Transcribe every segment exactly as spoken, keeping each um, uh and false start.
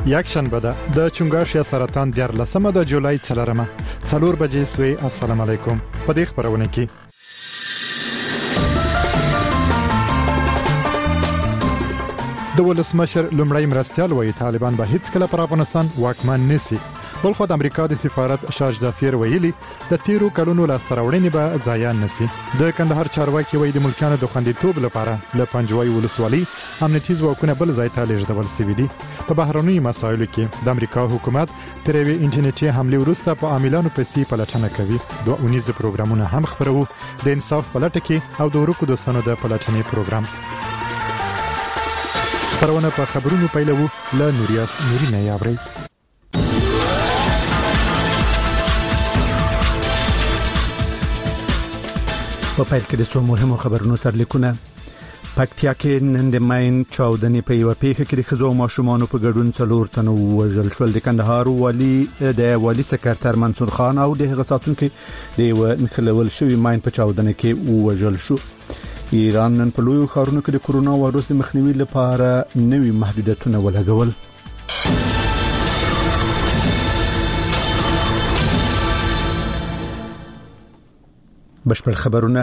یک شنبه ده د چنگاش یا سرطان دیارلسمه د جولای څلورمه څلور بجې سوی. السلام علیکم. په دې خبرونه کې د ولسمشر لومړی مرستیال وایي طالبان به هیڅ کله پر افغانستان واکمن نشي. بلخو د امریکا د سفارت شاج دافیر ویلي د تیرو کلونو لاستراوړنې به ضایع نشي. د کندهار چارواکي وایي د ملکیانو د خوندیتوب لپاره له پنجوای ولسوالۍ امنیتي ځواکونه بل ځای ته لیږدول شوي دي. په بهرنیو مسایلو کې د امریکا حکومت تر یوې انټرنیټي حملې وروسته په عاملانو پسې پلټنه کوي. دوه اونیز پروګرامونه هم خبرو د انصاف پلټه کې او د ورکو دوستانو د پلټنې پروګرام. خبرونه په خبرونو پیلوو له نوریاس نورینه یاوري. په پیل کې د څو مهمو خبرونو سرلیکونه. پکتیا کې نن د ماین چاودنې په یوه پیښه کې د ښځو او ماشومانو په ګډون څلور تنه ووژل شول. د کندهار والي د والي سکرټر منصور خان او د هغه ساتونکو د یوه نښلول شوي ماین په چاودنه کې ووژل شو. ایران نن په لویو ښارونو کې د کورونا وایرس د مخنیوي لپاره نوي محدودیتونه ولګول. بشپړ خبرونه.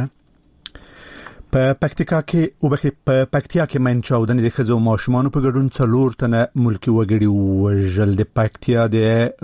په پکتیکا کې او بخې په پکتیا کې ماین چاودنې د ښځو او ماشومانو په ګډون څلور تنه ملکی وګړي وژل. د پکتیا د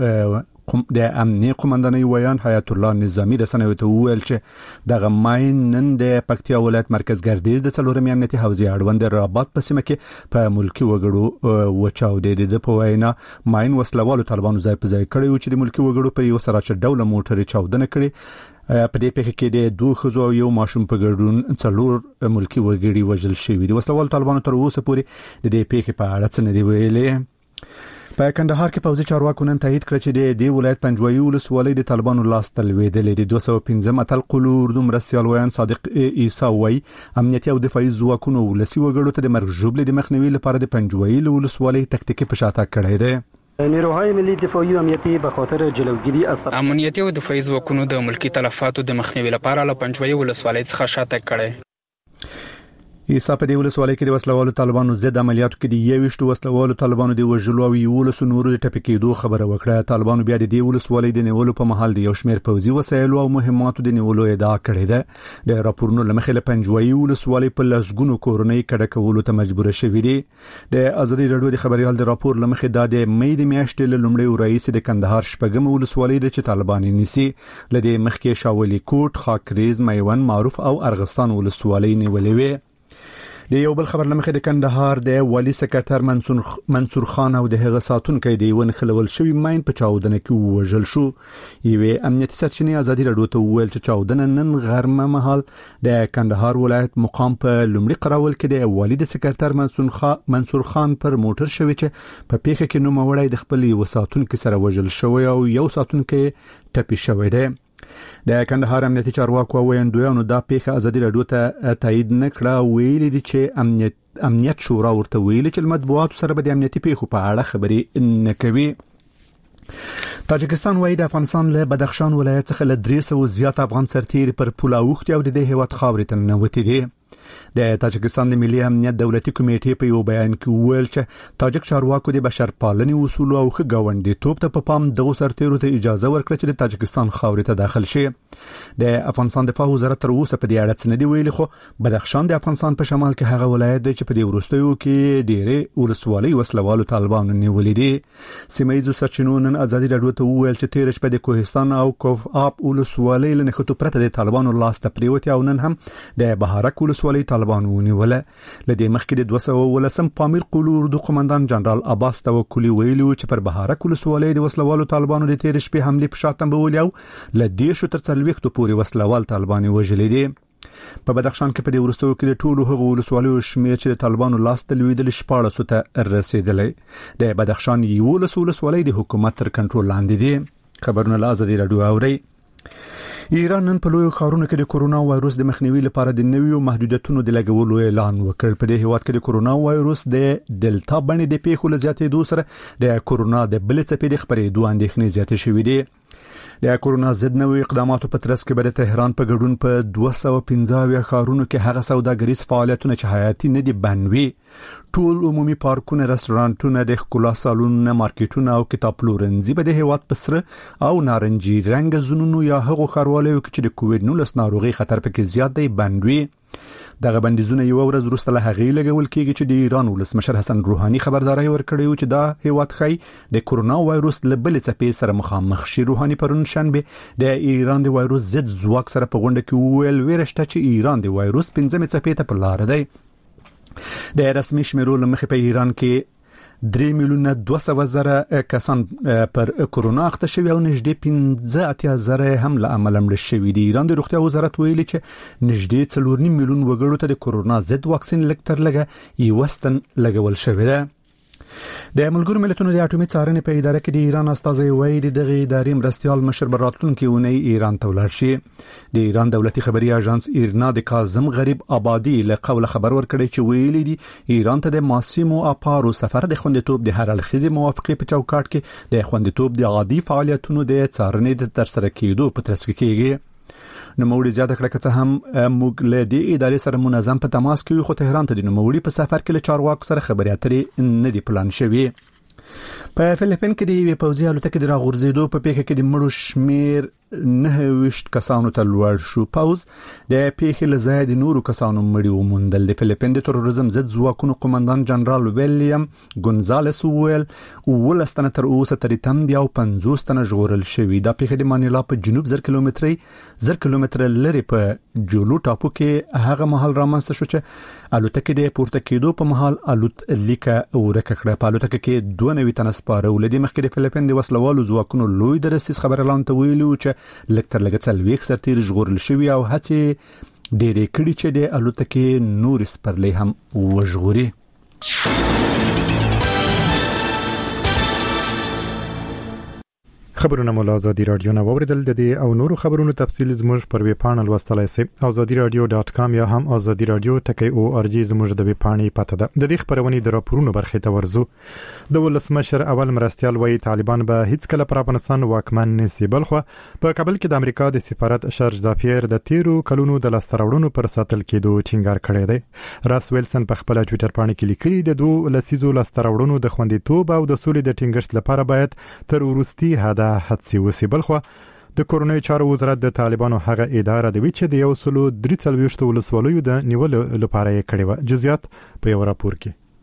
د امنیه قومندانۍ ویان حیات الله نظامی د سنوي ته ویل چې دغه ماین نن د پکتیا ولایت مرکز ګردیز د څلورمې امنیتي حوزې اړوند رابط په سیمه کې په ملکی وګړو وچاودې. د په وینا ماین وسلوالو طالبانو ځای په ځای کړی و چې د ملکی وګړو په یو سره چې ډول موټر چاودنه کړي. په دې پیښه کې د دوه ښځو او یو ماشوم په ګډون څلور ملکی وګړي وژل شوي دي. وسلوالو طالبانو تر اوسه پورې د دې پیښې په اړه څه نه دی ویلي. په کندهار کې پوځي چارواکو نن تایید کړ چې د دې ولایت پنجوایي ولسوالۍ د طالبانو لاس ته لوېدلې. د دوه سوه او پنځم اتل قلو اردو مرستیال ویان صادق عیسی وایي امنیتي او دفاعي ځواکونو ولسي وګړو ته د مرګ ژوبلې د مخنیوي لپاره د پنجوایي ولسوالۍ تکتیکي فشارتک کړی دی. نیروهای ملی دفاعی و امنیتی به خاطر جلوگیری از امنیتی او دفاعي ځواکونو د ملکی تلفاتو د مخنیوي لپاره له پنجوایي ولسوالۍ څخه شاتګ کړی. ایسا په دې ولسوالۍ کې د وسلوالو طالبانو ضد عملیاتو کې د یوشتو وسلوالو طالبانو د وژلو او یولسو نورو د ټپکېدو خبره وکړه. طالبانو بیا د دې ولسوالۍ د نیولو په محل د یو شمېر پوځي وسایلو او مهماتو د نیولو ادعا کړې ده. د راپورونو لمخې له پنجوایي ولسوالۍ په لسګونو کورنۍ کډه کولو ته مجبور شوې دي. د ازادي راډیو د خبريال د راپور لمخې د مې د میاشتې له لومړۍ ورئیس د کندهار شپږم ولسوالۍ د چې طالبان نیسي لدې مخکې شاولي کوټ، خاکریز، میوند، معروف او ارغستان ولسوالۍ نیولې وې. د یو بل خبر لمخې د کندهار د والي سکرټر منصور منصور خان او د هغه ساتونکو د یو نښلول شوی ماین په چاودنه کې وژل شو. یوه امنیتي سرچینې ازادي راډیو ته ویل چې چاودنه نن غرمه مهال د کندهار ولایت مقام په لومړي قراول کې د والي د سکرټر منصور خان منصور خان پر موټر شوی چې په پیښه کې نو مړی د خپل یو ساتونکو سره وژل شوی او یو ساتونکو ټپي شوی دی. د کندهار امنیتي چارواکو ویاندویانو دا پیښه ازادي راډیو ته تایید نکړه. ویلي دي چې امنیت امنیت شورا ورته ویلي چې مطبوعات سره به د امنیتي پیښو په اړه خبري نه کوي. تاجکستان وايي د افغانستان له بدخشان ولایت څخه له درې سوه زیات افغان سرتیري پر پوله اوښتي او د دې هیواد خاورې ته ننوتي دي. د تاجکستان د ملي امنیت دولتي کمیټې په یو بیان کې ویل چې تاجک چارواکو د بشرپالنې اصول او ښه ګاونډیتوب ته په پام دغه سرتیرو ته اجازه ورکړه چې د تاجکستان خاورې ته داخل شي. د افغانستان دفاع وزارت تر اوسه په دې اړه څه نه دی ویلي، خو بدخشان د افغانستان په شمال کې هغه ولایت دی چې په دې وروستیو کې ډېرې ولسوالۍ وسلوالو طالبانو نیولې دي. سیمه ییزو سرچینو نن ازادي راډیو ته ویل چې تیر شپه د کوهستان او کوف آپ ولسوالۍ له نښتو پرته د طالبانو لاس ته پریوتي او نن هم د بهارک ولسوالۍ طالبانو ونیوله. لدې مخکې د دوه سوه ولسم پامیر قلو اردو قومندان جنرال عباس توکلی ویلو چې پر بهارک ولسوالۍ د وسلوالو طالبانو د تیر شپې حمله په شاتم بولیو لدې شو تر څلويختو پورې وسلوال طالبان وژلې دي. په بدخشان کې په دې ورستو کې د ټولو هغو ولسوالیو شمیر چې د طالبانو لاس ته لویدل شپاړسو ته رسیدلې. د بدخشان یو ولسوالۍ د حکومت تر کنټرول لاندې دي. خبرونه له ازادي راډیو اوري. ایران نن په لوی ښارونو کې د کورونا وایرس د مخنیوي لپاره د نویو محدودیتونو د لګولو اعلان وکړ. په دې هیواد کې د کورونا وایرس د ډلتا بڼې د پیښو لزیاتېدو سره د کورونا د بل څپې د خپرېدو اندېښنې زیاتې شوې دي. د کورونا ضد نوې اقداماتو په ترڅ کې به د تهران په ګډون په دوه سوه پنځه اویا ښارونو کې هغه سوداګریز فعالیتونه چې حیاتي نه دي بنوي، ټول عمومي پارکونه، رستورانټونه، د ښکلا سالونونه، مارکیټونه او کتاب پلورنځي به د هیواد په سره او نارنجي رنګ زونونو یا هغو ښاروالۍ کې چې د کووډ نولس ناروغي خطر پکې زیات دی بنوي. دغه بندیزونه یو ورځ وروسته له هغې لګول کېږي چې د ایران ولسمشر حسن روحاني خبرداري ورکړې و چې دا هیواد خی د کورونا وایروس له بلې څپې سره مخامخ شي. روحاني پرون شنبه د ایران د وایروس ضد ځواک سره په غونډه کې وویل ویره شته چې ایران د وایروس پنځمې څپې ته په لار دی. د رسمي شمیرو له مخې په ایران کې درې میلیونه دوه سوه زره کسان پر کورونا اخته شوي او نږدې پنځه اتیا زره هم له امله مړه شوي دي. ایران د روغتیا وزارت ویلي چې نږدې څلور نیم میلیون وګړو ته د کورونا ضد واکسین لږ تر لږه یوه ستن لګول شوې ده. د ملګرو ملتونو د اټومي څارنې په اداره کې د ایران استازي وایي د دغه ادارې مرستيال مشر براتلونکي اونۍ ایران ته ولاړ شي. د ایران دولتي خبري اژانس ایرنا د کاظم غریب آبادی له قوله خبر ورکړی چې ویلي دي ایران ته د ماسیمو اپارو سفر د خوندیتوب د هر اړخیزې موافقې په چوکاټ کې د خوندیتوب د عادي فعالیتونو د څارنې د ترسره کېدو په ترڅ کې کېږي. نوموړي زیاته کړه چې هم موږ له دې ادارې سره منظم په تماس کې یو، خو تهران ته د نوموړي په سفر کې له چارواکو سره خبرې اترې نه دي پلان شوي. په فلیپین کې د یوې پوځي الوتکې د راغورځېدو په پیښه کې د مړو شمیر نه وشت کسانو ته لوړ شو. پوز د پیښې له ځایه د نورو کسانو مړي وموندل. د فلیپین د تروریزم ضد ځواکونو قومندان جنرال ویلیام ګونزالس وویل اوولس تنه تر اوسه ترې تم دي او پنځوس تنه ژغورل شوي. دا پیښه د مانیلا په جنوب زر کیلومتري زر کیلومتره لري په جولو ټاپو کې هغه مهال رامنځته شو چې الوتکې د پورته کېدو په مهال الوت لیکه ورکه کړه. په الوتکه کې دوه نوي تنه سپاره ولدي. مخکې د فلیپین د وسلوالو ځواکونو لوی درستیز خبر اعلان ته ویلو چې لږ تر لږه څلوېښت سرتیر ژغورل شوي او هڅې ډېرې کړي چې د الوتکې نورې سپرلۍ هم وژغوري. خبرونه مو له ازادي رادیو نه واوریدل. د دې او نورو خبرونو تفصیل زموږ پر ویب پاڼه لوستلای شئ ازادي رادیو ډاټ کام یا هم ازادي رادیو ټکی او ار جی زموږ د ویب پاڼې پته ده. د دې خبرونې د راپورونو برخې ته ورزو. د ولسمشر اول مرستيال وایي طالبان به هیڅ کله پر افغانستان واکمن نشي. بلخو په کابل کې د امریکا د سفارت شارج دافیر د تیرو کلونو د لاستراوړونو پر ساتل کېدو ټینګار کړی دی. راس ویلسن په خپل ټوئیټر باندې کې لیکلي د دوه لسیزو لاستراوړونو د خوندیتوب او د سولې د ټینګښت لپاره باید تر ورستي حدا هڅې وسی. بلخو د کورونای چارو وزارت د طالبانو هغه اداره د وچ د یو سلو درې څلويشت ولسوالیو د نیول لپاره یې کړی و. جزئیات په یو راپور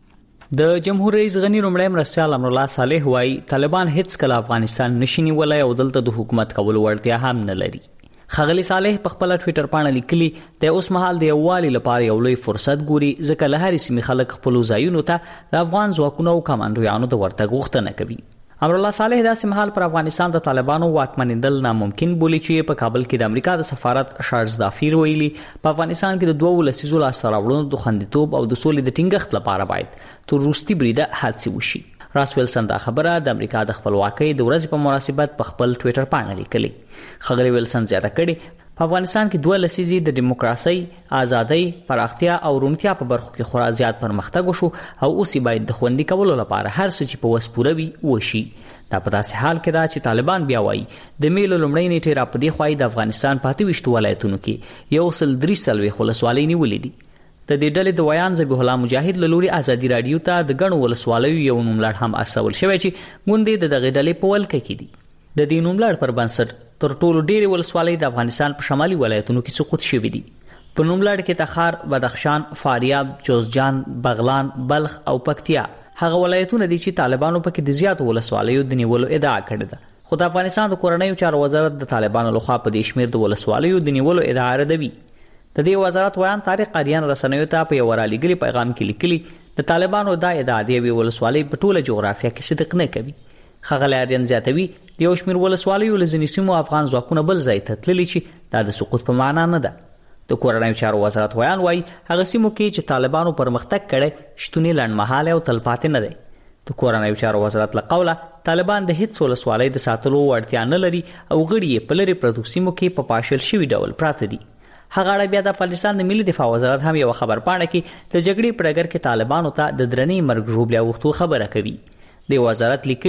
کې د جمهور رئیس غنی لومړی مرستيال امر الله صالح وايي طالبان هیڅ کله افغانستان نشي نیولای او دلته د حکومت کولو وړتیا هم نه لري. خغلی صالح په خپل ټوئیټر باندې لیکلي د اوس مهال د یووالي لپاره یو لوی فرصت ګوري ځکه له هرې سیمې خلک خپل ځایونو ته د افغان ځواکونو او کمانډویانو د ورتګ غوښتنه کوي. امر الله صالح دا سمحال پر افغانستان د طالبانو واکمنیدل ناممکن بولی چې په کابل کې د امریکا د سفارت شارج دافیر ویلي په افغانستان کې د دوه لسیزو لاستراوړونو د خوندیتوب او د سولې د ټینګښت لپاره باید تر وروستي بریده هڅې وشي. راس ویلسن دا خبره د امریکا د خپلواکۍ د ورځې په مناسبت په خپل ټوئیټر باندې لیکلي. خغلی ویلسن زیاته کړي په افغانستان کې دوه لسیزې د دیموکراسي، ازادۍ، پراختیا او روڼتیا په برخو کې خورا زیات پرمختګ وشو او اوس باید د خوندي کولو لپاره هر څه چې په وس پوره وي وشي. دا په داسې حال کې دا چې طالبان بیا وایي د میلو لومړۍ نیټې را پدې خوای د افغانستان په اته ویشت ولایتونو کې یو سل درې څلوېښت ولسوالۍ نیولې دي. د دې ډلې د ویان ذبیح الله مجاهد له لوري ازادي رادیو ته د ګڼو ولسوالیو یو نوملړ هم استول شوی چې غونډې د دغه ډلې په ولکه کې دي. د دې نوملړ پر بنسټ تر ټولو ډېرې ولسوالۍ د افغانستان په شمالي ولایتونو کې سقوط شوې دي. په نوملړ کې تخار، بدخشان، فاریاب، جوزجان، بغلان، بلخ او پکتیا هغه ولایتونه دي چې طالبانو پکې د زیاتو ولسوالیو د نیولو ادعا کړې ده. خو د افغانستان د کورنیو چارو وزارت د طالبانو لخوا په دې شمیر د ولسوالیو د نیولو ادعا ردوي. د دې وزارت ویان طارق قاریان رسنیو ته په یو رالیږلي پیغام کې لیکلي د طالبانو دا ادعا دی وی ولسوالۍ په ټوله جغرافیه کې صدق نه کوي. خغلی اریان زیاتوي د یو شمیر ولسوالیو له ځینې سیمو افغان ځواکونه بل ځای ته تللي چې دا د سقوط په معنا نه ده. د کورنیو چارو وزارت ویان وایي هغه سیمو کې چې طالبانو پرمختګ کړی شتونی لنډمهاله او تلپاتې نه دی. د کورنیو چارو وزارت له قوله طالبان د هیڅ ولسوالۍ د ساتلو وړتیا نه لري او غړي یې په لرې پرتو سیمو کې په پاشل شوي ډول پراته دي. هغه اړه بیا د افغانستان د ملي دفاع وزارت هم یو خبر پاڼه کې د جګړې په ډګر کې طالبانو ته د درنې مرګ ژوبلیا وختو خبره کوي. د وزارت لیکلي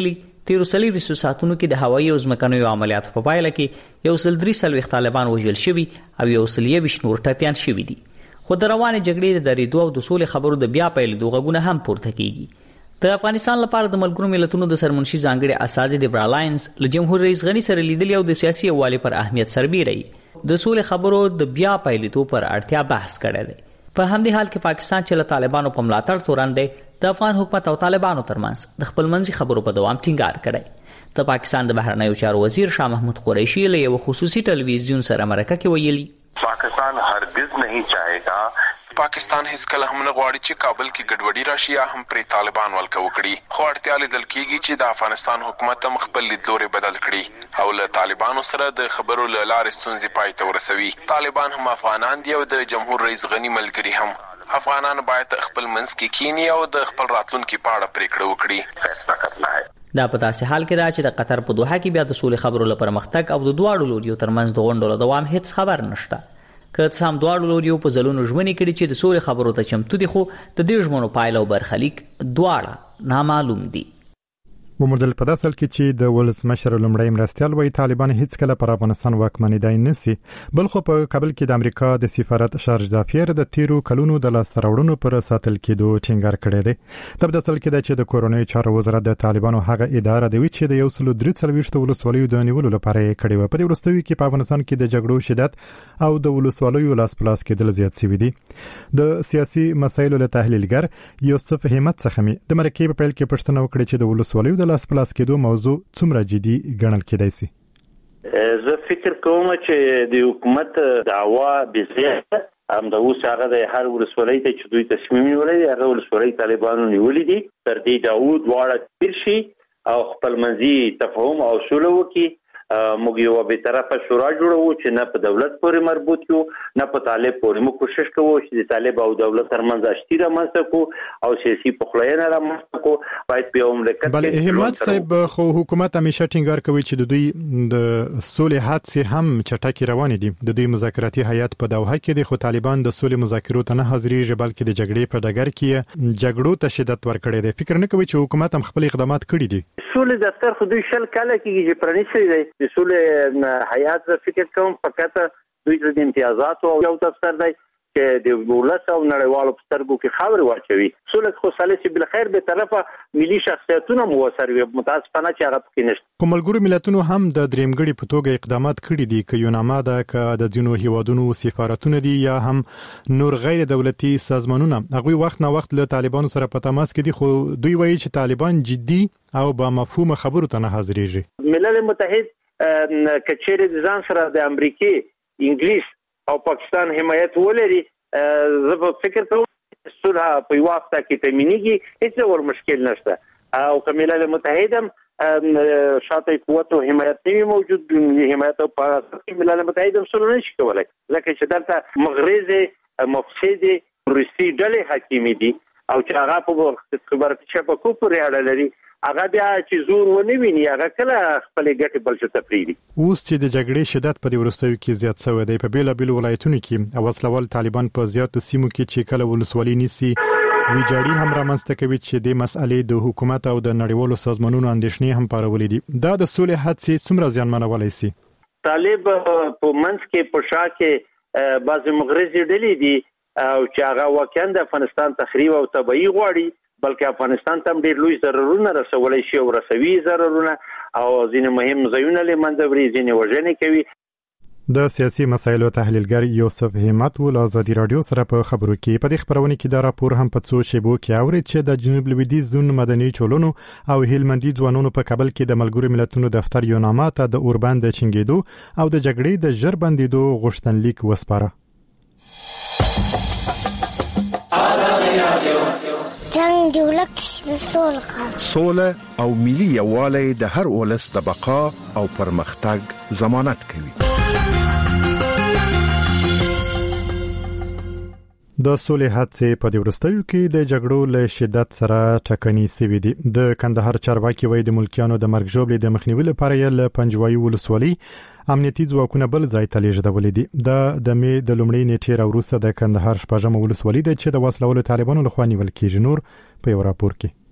تیرو څلوېښتو ساعتونو کې د هوایي او ځمکنیو عملیاتو په پایله کې یو سل درې څلوېښت طالبان وژل شوي او یو سل یوویشت نور ټپیان شوي دي. خو د روانې جګړې د درېدو او د سولې خبرو د بیا پیلېدو غږونه هم پورته کیږي. د افغانستان لپاره د ملګرو ملتونو د سرمنشي ځانګړي استازي د برالاینز له جمهور رئیس غني سره لیدلي او د سیاسي یووالي پر اهمیت سربیره د سولې خبرو د بیا پیلېدو پر اړتیا بحث کړی دی. په همدې حال کې پاکستان چې له طالبانو په ملاتړ تورن دی د افغان حکومت او طالبانو ترمنځ د خپل منځي خبرو په دوام ټینګار کړی. د پاکستان د بهرنیو چارو وزیر شاه محمود قریشي له یو خصوصي ټلویزیون سره مرکه کې ویلي پاکستان هرگز نہیں چاہے گا پاکستان هیڅ کله هم نه غواړي چې کابل کې ګډوډي راشي یا هم پر طالبان ولکه وکړي. خو اړتیا لیدل کېږي چې د افغانستان حکومت هم خپل لیدلوري بدل کړي او له طالبانو سره د خبرو له لارې ستونزې پای ته ورسوي. طالبان هم افغانان دي او د جمهور رئیس غني ملګري هم. افغانان باید خپل منځ کې کینی او د خپل راتلونکي په اړه پریکړه وکړي. فیصله کرنا ہے. دا په داسې حال کې دا چې د قطر په دوحه کې بیا د سولې خبرو لپاره پرمختګ او د دواړو لوریو ترمنځ د غونډو له دوام هیڅ خبر نشته. که څه هم دواړو لوریو په ځلونو ژمنې کړي چې د سولې خبرو ته چمتو دي، خو د دې ژمنو پایله او برخلیک دواړه نامعلوم دي. ومردل په داسل کې چې د ولسمشر لومړی مرستیال وایي طالبان هیڅ کله پر افغانستان واکمنېدای نشي، بل خو په کابل کې د امریکا د سفارت شارج دافیر د تیرو کلونو د لاسته راوړنو پر ساتل کېدو ټینګار کړی دی. د داسل کې د چې د کورونی چارو وزارت د طالبانو هغه اداره دی چې د یو سل درې څلوېښت ولسوالیو د نیولو لپاره کړی و. په دې ورستوي کې په افغانستان کې د جګړو شدت او د ولسوالیو لاس پلاس کېدل زیات شوي دي. د سیاسي مسایلو له تحلیلګر یوسف همت څخه می د مرکې په پیل کې پښتنه وکړه چې د ولسوالیو د لاس پلاس کېدو موضوع څومره جدي ګڼل کېدای شي. زه فکر کوم چې د حکومت دعوا بزیاده هم د اوس هغه د هر ولسوالۍ ته چې دوی تصمیم نیولې هغه ولسوالۍ طالبانو نیولې دي تر دې داود واړه تیر شي او خپل منځي تفاهم او سوله وکړي. موږ یو به طرفه شورا جوړو چې نه په دولت پورې مربوط یو نه په طالب پورې. موږ کوشش کوو چې د طالب او دولت ترمنځ اشتي رامنځته کو او سیاسي پخلاینه رامنځته کو. باید په مملکت بل احمد صاحب خو حکومت همیشه ټینګار کوي چې د دوی د سولې هڅې هم چټکې روانې دي. د دوی مذاکراتي هیئت په دوحه کې دي، خو طالبان د سولې مذاکرو ته نه حاضرېږي بلکې د جګړې په ډګر کې جګړو ته شدت ورکړي دي. فکر نه کوي چې حکومت هم خپل اقدامات کړي دي؟ سولې دفتر خو دوی شل کاله کېږي چې پرانیستی دی. د سولې هیئت زه فکر کوم فقط دوی د امتیازات او یو دفتر دی چې د ولس او نړیوالو په سترګو کې خاورې واچوي. سولې خو سالسي بل خیر به طرفه ملي شخصیتونه موثر وي، متاسفانه چې هغه پکې نشته. کوم ملګرو ملتونو هم د دریمګړي په توګه اقدامات کړي دي، که یوناما ده که د ځینو هیوادونو سفارتونه دي یا هم نور غیر دولتي سازمانونه. هغوی وخت نه وخت له طالبانو سره په تماس کې دي، خو دوی وایي چې طالبان جدي او با مفهوم خبرو ته نه حاضرېږي. ملل متحد کچېره د ځان سره د امریکای، انګلیس او پاکستان حمایت ولري، زه په فکر کوم صلح په یو وخت کې تامینېږي، هیڅ ډول مشکل نشته. او ملل متحد هم شاته قوت او حمایت نه موجود، حمایت او په ملل متحد هم صلح نشي کولای ځکه چې دلته مغرض مفسد روسي ډلې حاکم دي او چې هغه په خبرتي شبکو پورې اړه لري. هغه بیا چې زور ونه ویني هغه کله خپل ګټې بل څه تفریدي. اوس چې د جګړې شدت په دې ورستوي کې زیات شوی دی په بیلابیلو ولایتونو کې او وسلوال طالبان په زیاتو سیمو کې چې کله ولسوالۍ نیسي ویجاړي هم رامنځته کوي چې د مسئلې د حکومت او د نړیوالو سازمانونو اندېښنې هم پارولې دي. دا د سولې هڅې څومره زیانمنولی شي؟ طالب په منځ کې په شا کې بعضې مغرضې ډلې دي او چې هغه واقعا د افغانستان تخریب او تباهي غواړي، بلکې افغانستان ته ډېر لوی ضررونه رسولای شي او رسوي ضررونه او ځینې مهم ځایونه له منځه وړي، ځینې وژنې کوي. د سیاسي مسایلو تحلیلګر یوسف همت ول آزادي رادیو سره په خبرو کې په دې خبرونه کې دا راپور هم په څو شیبو کې اورید چې د جنوب لویدیځ زون مدني چولونو او هلمندي ځوانانو په کابل کې د ملګرو ملتونو دفتر یوناما ته د اوربند چنګېدو او د جګړې د ژر بندېدو غوښتنلیک وسپاره. جنگ دی ولک سوله سوله او ملي یووالی د هر ولس د بقا او پرمختګ ضمانت کوي. د سولې هڅې په دې ورستیو کې د جګړو له شدت سره ټکنۍ سوي دي. د کندهار چارواکي وایي د ملکیانو د مرګ ژوبلې د مخنیوي لپاره یې له پنجوایي ولسوالۍ امنیتي ځواکونه بل ځای ته لیږدولې دي. دا د مې د لومړۍ نیټې راوروسته د کندهار شپږمه ولسوالۍ ده چې د وسلوالو طالبانو لخوا نیول کېږي. نور په یو راپور کې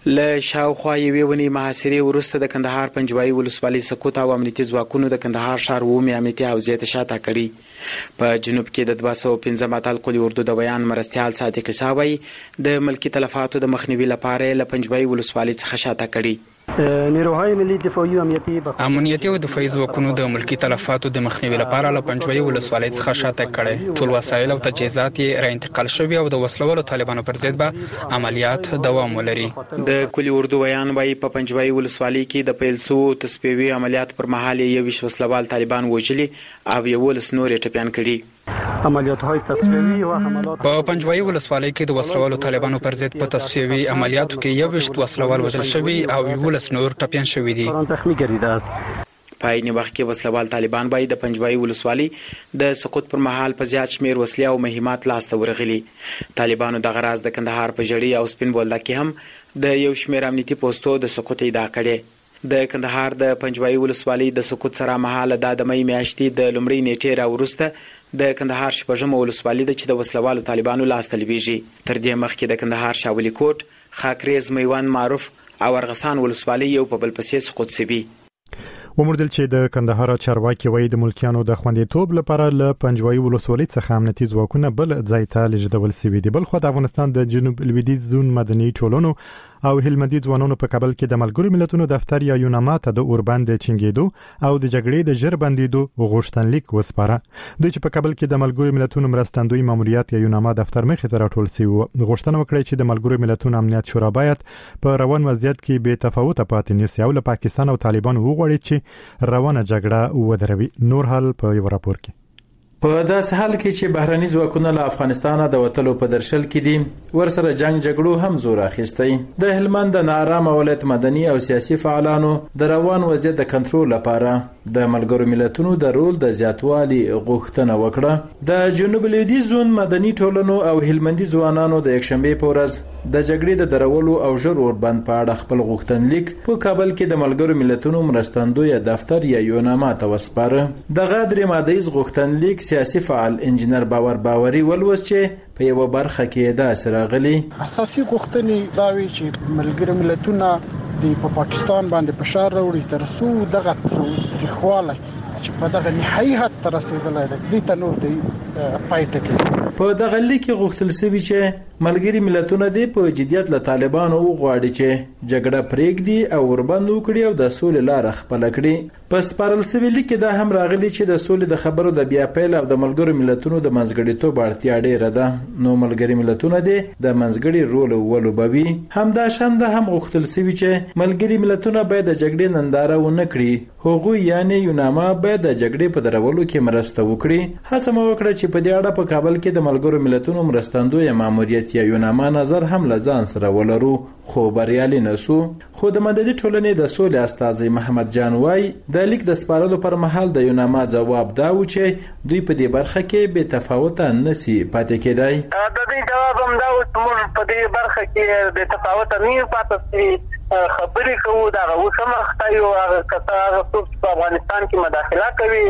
له شاوخوا یوې ونې محاصرې وروسته د کندهار پنجوایي ولسوالۍ سقوط او امنیتي ځواکونو د کندهار ښار ومې امنیتي حوزې ته شاته کړي. په جنوب کې د دوه سوه پنځم اتل قلي اردو د بیان مرستیال صادق عیسی وایي د ملکي تلفاتو د مخنیوي لپاره له پنجوایي ولسوالۍ څخه شاته کړي. نیروهای ملی دفاعی و امنیتی امنیتي او دفاعي ځواکونو د ملکي تلفاتو د مخنیوي لپاره له پنجوایي ولسوالۍ څخه شاته کړي. ټول وسایل او تجهیزات یې را انتقال شوي او د وسلوالو طالبانو پر ضد به عملیات دوام ولري. د کلي اردو بیان وایي په پنجوایي ولسوالۍ کې د پیل شوو تصفیوي عملیات پر مهال یو ویشت وسلوال طالبان وژلي او یولس نور یې ټپیان کړي. عملیات های تصفیوی و حملات په پنجوایي ولسوالۍ کې د وسلوالو طالبانو پر ضد په تصفیوي عملیاتو کې یو ویشت وسلوال وژل شوي او یولس نور ټپیان شوي دي. زخمی گردیده است. په عین وخت کې وسلوال طالبان باید د پنجوایي ولسوالۍ د سقوط پر مهال په زیات شمیر وسلې او مهمات لاسته ورغلي. طالبانو د غراز د کندهار په جړی او سپین بولدک کې هم د یو شمیر امنیتي پوسټو د سقوط ادعا کړې. د کندهار د پنجوایي ولسوالۍ د سقوط سره مهاله د مې میاشتې د لومړۍ نیټې را وروسته د کندهار شپږمه ولسوالۍ د چې د وسلوالو طالبانو لاسته لویږي. تر دې مخکې د کندهار شاولي کوټ، خاکریز، میوند معروف او ارغسان ولسوالۍ یو په بل پسې سقوط شوي. وموندل چې د کندهار چارواکي وایي د ملکیانو د خوندیتوب لپاره له پنجوایي ولسوالۍ څخه امنیتي ځواکونه بل ځای ته لیږدول شوي دي. بل خو د افغانستان د جنوب لویدیځ زون مدني ټولنو او هلمندي ځوانانو په کابل کې د ملګرو ملتونو دفتر یا یوناما ته د اوربند چنګېدو او د جګړې د ژر بندیدو غوښتنلیک وسپاره. دوی چې په کابل کې د ملګرو ملتونو مرستندوی ماموریت یا یوناما دفتر مخې ته راټول شوي غوښتنه وکړه چې د ملګرو ملتونو امنیت شورا باید په روان وضعیت کې بې تفاوته پاتې نشي او له پاکستان او طالبانو وغواړي چې روانه جګړه ودروي. نور حال په یو راپور کې. په داسې حال کې چې بهرني ځواکونه له افغانستانه د وتلو په درشل کې دي، ورسره جنگ جګړو هم زور اخیستی. د هلمند د ناارامه ولایت مدني او سیاسي فعالانو د روان وضعیت د کنټرول لپاره د ملګرو ملتونو د رول د زیاتوالي غوښتنه وکړه. د جنوب لویدیځ زون مدني ټولنو او هلمندي ځوانانو د یکشنبه په ورځ د جګړې د درولو او ژر اوربند په اړه خپل غوښتنلیک په کابل کې د ملګرو ملتونو مرستندوی دفتر یا یوناما ته وسپاره. دغه درې مادهیز غوښتنلیک سیاسي فعال انجنیر باور باوري ولوس چې په یو برخه کې دا سراغلي اساسي غوښتنې دا وی چې ملګرو ملتونو د پاکستان باندې فشار راوړي تر څو دغه تاریخواله چې په دغه نهایي حد ته رسیدلی دی د تنور دی پای ټکی. په دغه لیک غوښتل شوی چې ملګري ملتونه د په جديت له طالبانو وغواړي چې جګړه پرېږدي او وربند وکړي او د سولې لار خپل کړي. په سپارل شوی لیک دا هم راغلی چې د سولې د خبرو د بیا پیل او د ملګرو ملتونو د منځګړیتوب اړتیا ډیره ده، نو ملګري ملتونه د منځګړي رول ولوبوي. همدا شانده هم غوښتل شوی چې ملګري ملتونه باید د جګړې ننداره ونه کړي. هغوی یعنی یوناما باید د جګړې په درولو کې مرسته وکړي. هڅه مو وکړه چې په دې اړه په کابل کې د ملګرو ملتونو مرستندوی ماموریت یا یوناما نظر هم لزان سره ولرو، خو بریالي نسو. خو د مدني ټولنې د سولې استازي محمد جان وای د لیک د سپارلو پر مهال د یوناما جواب دا و چې دوی په دې برخه کې به تفاوت نسی پاتې کېدای. د دې جواب هم دا و چې موږ په دې برخه کې به تفاوت نه پاتې خبرې کوو. دا اوسم اختایو هغه کسان چې په افغانستان کې مداخله کوي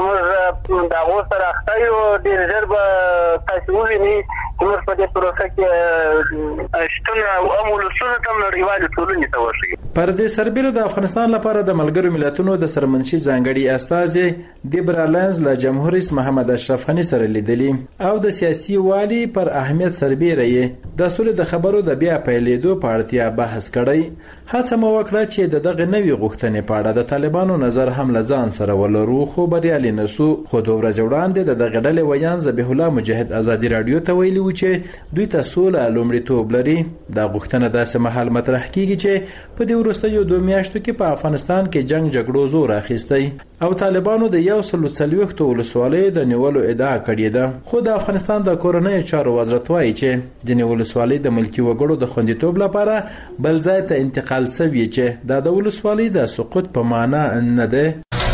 موږ دا اوسره اختایو ډېر ډېر به تاسو وینئ چې موږ په دې پروسه کې شتون او امولسونه تم نړیوالې ټولنې ته ورشي. پر دې سربېره د افغانستان لپاره د ملګرو ملتونو د سرمنشي ځانګړي استازي دیبرالانز له جمهور رئیس محمد اشرف غنی سره لیدلی او د سیاسي والي پر اهمیت سربېره یې د سولې د خبرو د بیا پیلېدو په اړتیا بحث کړی. هڅه مو وکړه چې د دغه نوي غوښتنې په اړه د طالبانو نظر هم لزان سره ولرو، خو بریالي نسو. خو دوه ورځې وړاندې د دغه ډلې ویان ذبیح الله مجاهد ازادي رادیو ته ویلي و چې دوی ته سوله لومړیتوب لري. دا غوښتنه داسې مهال مطرح کیږي چې په دې وروستیو دوه میاشتو کې په افغانستان کې جنگ جګړو زور اخیستی او طالبانو د یو سل څلوېښت ولسوالۍ د نیولو ادعا کړې ده. خو د افغانستان د کورنۍ چارو وزارت وایي چې د نیولو ولسوالۍ د ملکی وګړو د خوندیتوب لپاره بل ځای ته انتقال شوی چې دا د ولسوالۍ د سقوط په معنا نه ده.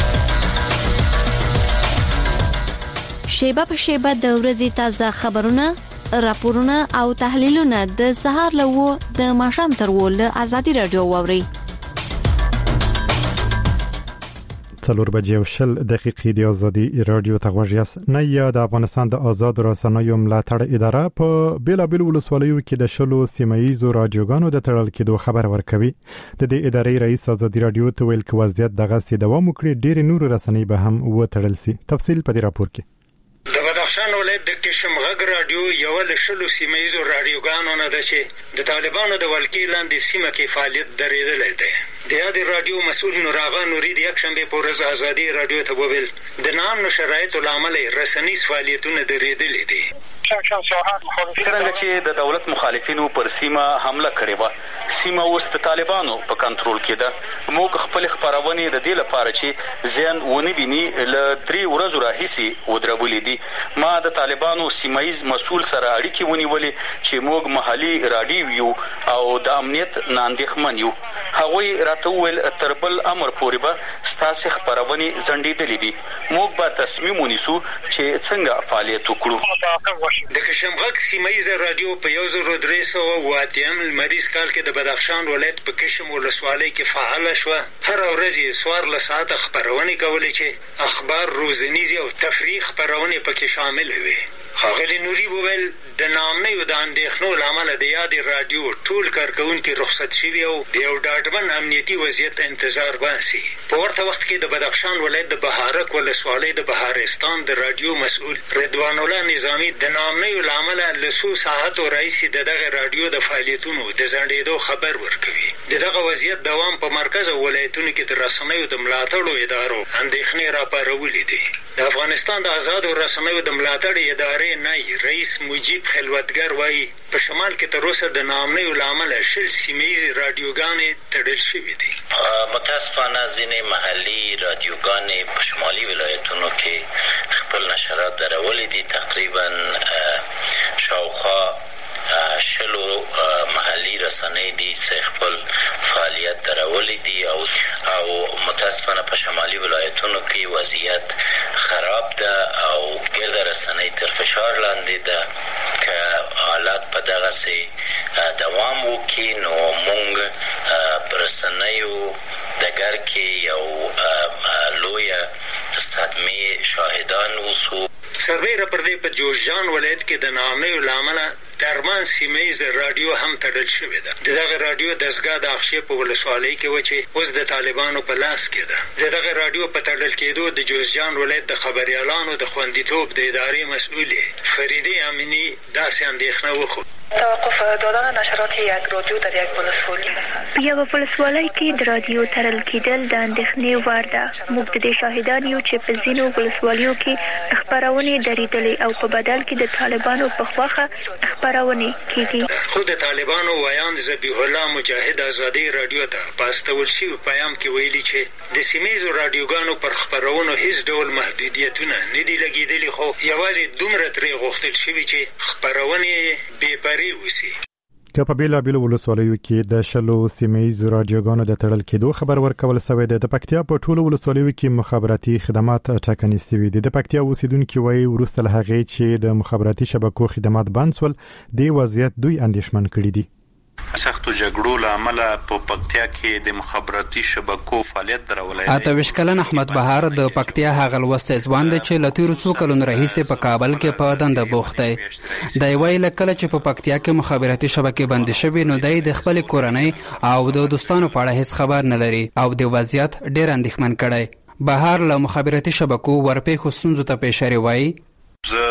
شیبه په شیبه د ورځې تازه خبرونه، راپورونه او تحلیلونه د سهار لوو د ماښام تر وله آزادي رادیو واوري. څلور بجې او شل دقیقې د ازادي رادیو ته غوږ یاست. نه یا د افغانستان د آزاد رسنیو ملاتړ اداره په بیلابل ولسوالیو کې د شلو سیمایي رادیوګانو د تړل کېدو خبر ورکوي. د دې ادارې رئیس ازادي رادیو ته ویل چې وضعیت دغه سي دوام وکړي ډېر نور رسنۍ به هم وتړل شي. تفصیل په دې راپور کې. د بدخشان ولایت د کشمغږ رادیو یو له شلو سیمایي رادیوګانو نه ده چې د طالبانو د ولکې لاندې سیمه کې فعالیت درېدلی دی. د یاد رادیو مسؤل نور آغا نوري د یکشنبه په ورځ ازادي رادیو ته وویل د نام شرایطو له امله رسنیز فعالیتونه درېدلي دي. څنګه چې د دولت مخالفینو پر سیمه حمله کړې وه، سیمه اوس د طالبانو په کنټرول کې ده. موږ خپل خبرونه د دې لپاره چې زیان ونه ویني له درې ورځو راهیسې ودرولې دي. ما د طالبانو سیمایي مسؤل سره اړیکې ونیولې چې موږ محلي رادیو یو او د امنیت ناندېښمن یو. هغوی راته وویل تر بل امر پورې به ستاسې خبرونه ځنډېدلې دي. موږ به تصمیم ونیسو چې څنګه فعالیت وکړو. د کشمغږ سیمایي رادیو په یو زر درې سوه اوه اتیا لمریز کال کې د بدخشان ولایت په کشم ولسوالۍ کې فعاله شوه. هره ورځ یې څوارلس ساعته خپرونې کولې چې اخبار، روزنیزې او تفریح خپرونې پکې شاملې وې. ښاغلي نوري وویل د ناامنیو د اندېښنو له امله د یادې رادیو ټول کارکوونکي رخصت شوي او د یو ډاډمن امنیتي وضعیت انتظار باسي. په ورته وخت کې د بدخشان ولایت د بهارک ولسوالۍ د بهارستان د رادیو مسؤل رضوان الله نظامي د ناامنیو له امله له څو ساعتو راهیسې د دغه رادیو د فعالیتونو د ځنډېدو خبر ورکوي. د دغه وضعیت دوام په مرکز او ولایتونو کې د رسنیو د ملاتړو ادارو اندېښنې راپارولې دي. د افغانستان د آزادو رسنیو د ملاتړ ادارې نه رئیس مجیب خلوتګر وایي په شمال کې تر اوسه د ناامنیو له امله شل سیمهیزې رادیوګانې تړل شوي دي. متاسفانه ځینې محلي رادیوګانې په شمالي ولایتونو کې خپل نشرات درولي دي. تقریبا شاوخوا شلو محلي رسنۍ دي چې خپل فعالیت درولي دي او او متاسفانه په شمالي ولایتونو کې وضعیت خراب ده او ګرده رسنۍ تر فشار لاندې ده. که حالات په دغسې دوام وکړي نو موږ په رسنیو ډګر کې یو لویه صدمې شاهدان اوسو. سربیره پر دې په جوزجان ولایت کې د ناامنیو له امله درمان سیمهیز رادیو هم تړل شوې ده. د دغه رادیو دستګاه د اخشې په ولسوالۍ کې وه چې اوس د طالبانو په لاس کې ده. د دغه رادیو په تړل کېدو د جوزجان ولایت د خبریالانو د خوندیتوب د ادارې مسئولې فریدې امینی داسې اندېښنه وښود. توقف دادن نشرات یک رادیو در یک ولسوالی. یو ولسوالۍ کې د رادیو تړل کېدل د اندېښنې وړ ده. موږ د دې شاهدان یو چې په ځینو ولسوالیو کې خپرونې درېدلې او په بدل کې د طالبانو په خواخه خپرونې کېږي. خو د طالبانو ویاند ذبیح الله مجاهد ازادي رادیو ته په استول شوي پیام کې ویلي چې د سیمهیزو رادیوګانو پر خپرونو هیڅ ډول محدودیتونه نه دي لګېدلي، خو یوازې دومره ترې غوښتل شوي چې خپرونې بې پرې وسی. که په بیلابل ولسوالیو کې د شلو سیمهیزو رادیوګانو د تړل کېدو خبر ورکول شوی دی، د پکتیا په ټولو ولسوالیو کې مخابراتي خدمات ټاکنې شوي دي. د پکتیا اوسیدونکي وایي وروسته له هغې چې د مخابراتي شبکو خدمات بند شول، دې وضعیت دوی اندېښمن کړي دي. سختو جګړو له امله په پکتیا کې د مخابراتي شبکو فعالیت درولای. اته ویشت کلن احمد بهار د پکتیا هغه لوستی ځوان دی چې له تېرو څو کلونو راهیسې په کابل کې په دنده بوخت دی. دی وایي له کله چې په پکتیا کې مخابراتي شبکې بندې شوې نو دی د خپلې کورنۍ او د دوستانو په اړه هیڅ خبر نه لري او د وضعیت ډېر اندېښمن کړی. بهار له مخابراتي شبکو ورپېښو ستونزو ته پیشري وایي. زه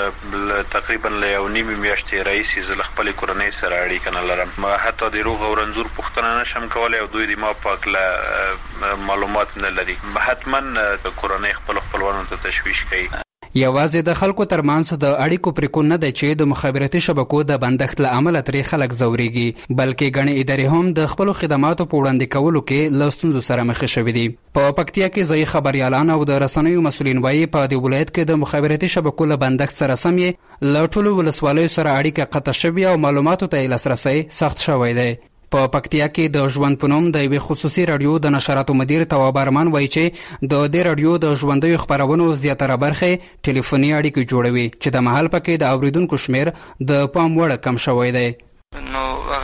تقریبا له یو نیمې میاشتې راهیسې زه له خپلې کورنۍ سره اړیکه نه لرم. ما حتی د روغ او رنځور پوښتنه نشم کولی او دوی د ما په هکله معلومات نه لري. حتما کورنۍ خپلو خپلوانو ته تشویش کوي. یوازې د خلکو ترمنځ د اړیکو پرېکون نه دی چې د مخابراتي شبکو د بندښت له امله ترې خلک ځورېږي، بلکې ګڼې ادارې هم د خپلو خدماتو په وړاندې کولو کې له ستونزو سره مخ شوي دي. په پکتیا کې ځایي خبریالان او د رسنیو مسؤلین وایي په دې ولایت کې د مخابراتي شبکو له بندښت سره سم یې له ټولو ولسوالیو سره اړیکه قطع شوې او معلوماتو ته یې لاسرسی سخت شوی دی. په پکتیا کې د ژوند په نوم د یوې خصوصي رادیو د نشراتو مدیر تواب ارمان وایي چې د دې رادیو د ژوندیو خپرونو زیاتره برخې ټلیفوني اړیکې جوړوي چې د محل پکې د اوریدونکو شمیر د پام وړ کم شوی دی. نو هغه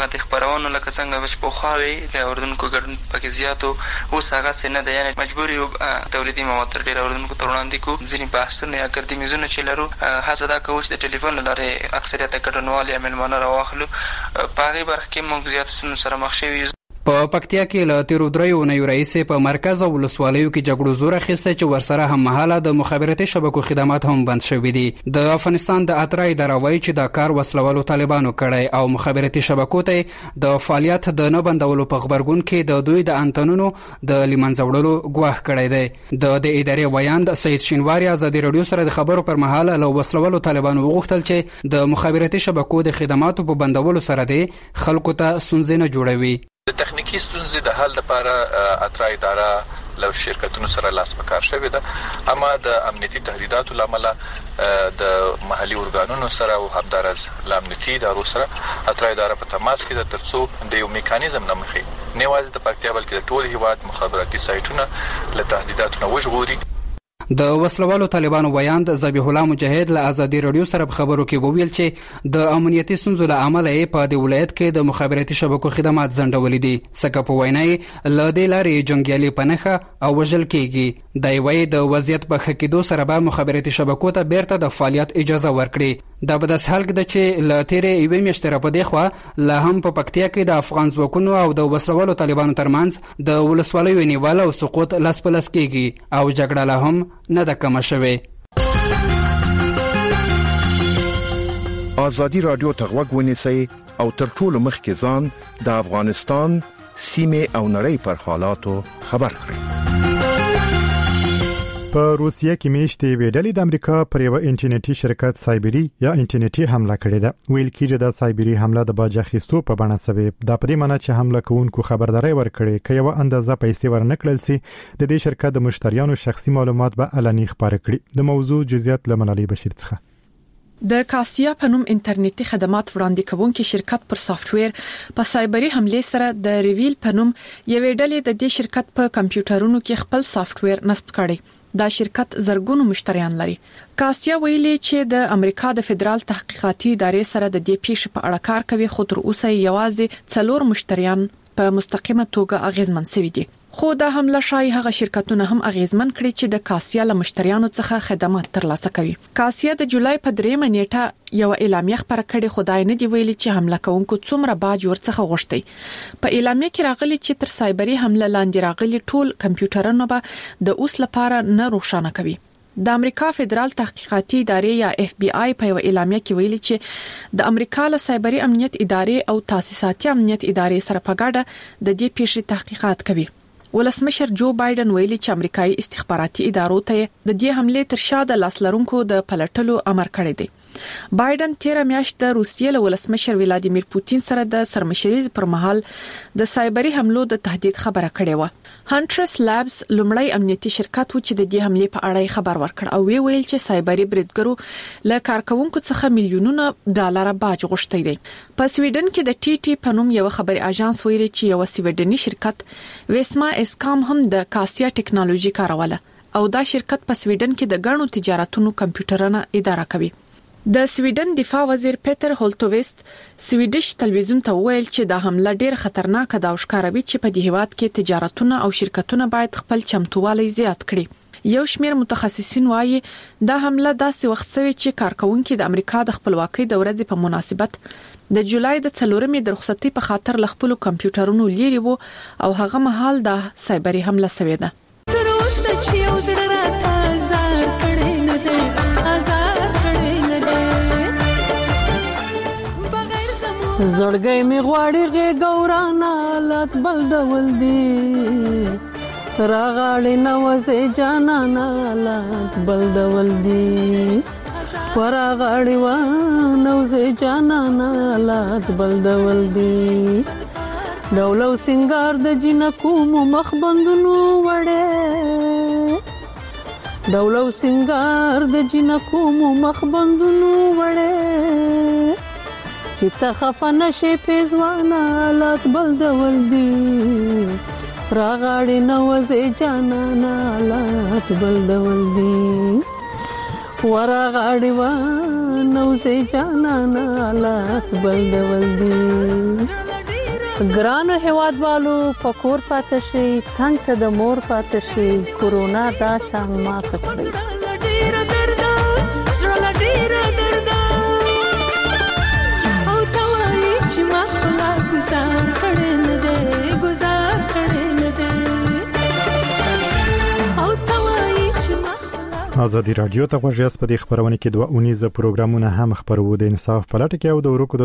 د خبرونو لکه څنګه چې په خواوي د اوردونکو ګډون پکې زیاتو اوس هغه څه نه دی، یعنی مجبور یو تولیدي مواد تر ډیره اوردونکو ته وړاندې کو. ځینې بحثونه یا ګردي میزونه چې لرو هڅه دا کوو چې د ټلیفون له لارې اکثریت ګډونوال یا مېلمانه راواخلو. په هغې برخه کې موږ زیات ستونزو سره مخ شوي یو. په پکتیا کې له تیرو دریو اونیو راهیسې په مرکز او ولسوالیو کې جګړو زور اخیستی چې ورسره هم مهاله د مخابراتي شبکو خدمات هم بند شوي دي. د افغانستان د اترا اداره وایي چې دا کار وسلوالو طالبانو کړی او مخابراتي شبکو ته د فعالیت د نه بندولو په غبرګون کې د دوی د انتنونو د لیمنځه وړلو ګواښ کړی دی. د د ادارې ویاند سید شینواری ازادي رادیو سره د خبرو پر مهال له وسلوالو طالبانو وغوښتل چې د مخابراتي شبکو د خدماتو په بندولو سره د خلکو ته ستونزې نه جوړوي. د تخنیکی ستونزې د حل لپاره اترا اداره له شرکتونو سره لاس په کار شوې ده، اما د امنیتي تهدیداتو لامل د محلي اورګانونو سره او همدارس له امنیتي ادارو سره اترا اداره په تماس کې ده ترڅو د یو میکانیزم نه مخې نه یوازې د پکتیا بلکې د ټول هیواد مخابراتي سایټونه له تهدیداتو نه وژغوري. د وسلوالو طالبانو ویاند ذبیح الله مجاهد له ازادي رادیو سره په خبرو کې وویل چې د امنیتي ستونزو له امله یې په دې ولایت کې د مخابراتي شبکو خدمات ځنډولي دي. څکه په وینا یې له دې لارې جنګیالي په نښه او وژل کېږي. دی وایي د وضعیت په ښه کېدو سره به مخابراتي شبکو ته بیرته د فعالیت اجازه ورکړي. دا به داسې حال کې ده چې له تېرې یوې میاشتې را په دې خوا لا هم په پکتیا کې د افغان ځواکونو او د وسلوالو طالبانو ترمنځ د ولسوالیو نیول او سقوط لاس په لاس کېږي او جګړه لا هم نه ده کمه شوې. ازادي رادیو ته غوږ ونیسئ او تر ټولو مخکې ځان د افغانستان سیمې او نړۍ پر حالاتو خبر کړئ. په روسیه کې میشتې ویډلې د امریکا پر یو انټرنیټي شرکت سایبری یا انټرنیټي حمله کړې ده. ویل کېږي د سایبری حمله د باج اخیستو په بڼه سوي. دا په دې معنی چې حمله کوونکو خبرداري ورکړي چې یو اندازه پیسې ورنکړل سي د دې شرکت د مشتریانو شخصي معلومات به علني خبره کړي. د موضوع جزئیات له ملالي بشیر څخه. د کاسیا په نوم انټرنیټي خدمات وړاندې کوونکي شرکت پر سافټویر په سایبری حمله سره د ریویل په نوم یوې ډلې د دې شرکت په کمپیوټرونو کې خپل سافټویر نصب کړی. دا شرکت زرګونو مشتریان لري. کاسیا ویلي چې د امریکا د فدرال تحقیقاتي ادارې سره د دې پیښې په اړه کار کوي، خو تر اوسه یوازې څلور مشتریان په مستقیمه توګه اغیزمن شوي دي. خو دا حمله شای هغه شرکتونه هم اغیزمن کړي چې د کاسیا له مشتریانو څخه خدمات ترلاسه کوي. کاسیا د جولای په دریمه نیټه یو اعلامیه خبره کړې، خدای نه دی ویلي چې حمله کوونکو څومره باج ورڅخه غوښتي. په اعلامیه کې راغلي چې تر سایبری حمله لاندې راغلي ټول کمپیوټرونه به د اوس لپاره نه روښانه کوي. د امریکا فدرال تحقیقاتي ادارې یا اف بی آی په اعلامیه کې ویلي چې د امریکا له سایبری امنیت ادارې او تاسیساتي امنیت ادارې سره په ګډه د دې پیښې تحقیقات کوي. ولسمشر جو بایدن ویلي چې امریکایي استخباراتي ادارو ته د دې حمله تر شا د لاسلرونکو د پلټلو امر کړی دی. بایدن تیر میاشت د روسیې له ولسمشر ولادیمیر پوتین سره د سرمشرۍ پر مهال د سایبری حملو د تهدید خبره کړې و. هانټرس لابز لومړی امنیتي شرکت و چې د دې حمله په اړه خبر ورکړ او وی ویل چې سایبری بریدګرو له کارکونکو څخه میلیونونه ډالر باج غوښتي دي. په سویډن کې د ټي ټي په نوم یو خبري اژانس ویلي چې یو سویډني شرکت ویسما اسکام هم د کاسیا ټکنالوژي کاروله او دا شرکت په سویډن کې د ګڼو تجارتونو کمپیوټرونه اداره کوي. د سویډن دفاع وزیر پیټر هولټویست سویډیش تلویزیون ته ویل چې دا حمله ډیر خطرناک ده او ښکاروي چې په دې هیواد کې تجارتونه او شرکتونه باید خپل چمتووالی زیات کړي. یو شمېر متخصصین وایي دا حمله داسې وخت شوی چې کارکونکو د امریکا د خپلواکۍ د ورځې په مناسبت د جولای د څلورمې د رخصتۍ په خاطر ل خپل کمپیوټرونو لري وو او هغه مهال دا سایبری حمله شوې ده. تر اوسه چې یو ځل راته زار کړي نه ده زړګي می غواړي غي ګورانا لات بل ډول دی راغړې نوځه جانا نالات بل ډول دی ورغړې و نوځه جانا نالات بل ډول دی ډولو سنگار د جنکو مخ بندونو وړه ډولو سنگار د جنکو مخ بندونو وړه چې ته خفنه شي پیزوانا لات بل ډول دی راغړې نوځه جانا نالات بل ډول دی ورغړې و نوځه جانا نالات بل ډول دی ګرانو هیوادوالو پکور پاتې شي څنګه د مور پاتې شي کورونا دا شان ما کړی ډیر درد زړه ډیر درد او توای چې ما خلا گزار کړي نه دې گزار کړي نه دې او توای چې ما ازادي رادیو ته غوږی اس په دې خبرونه کې دوه اونیزه پروګرامونه هم خبرو د انصاف پلټ کې او د ورکو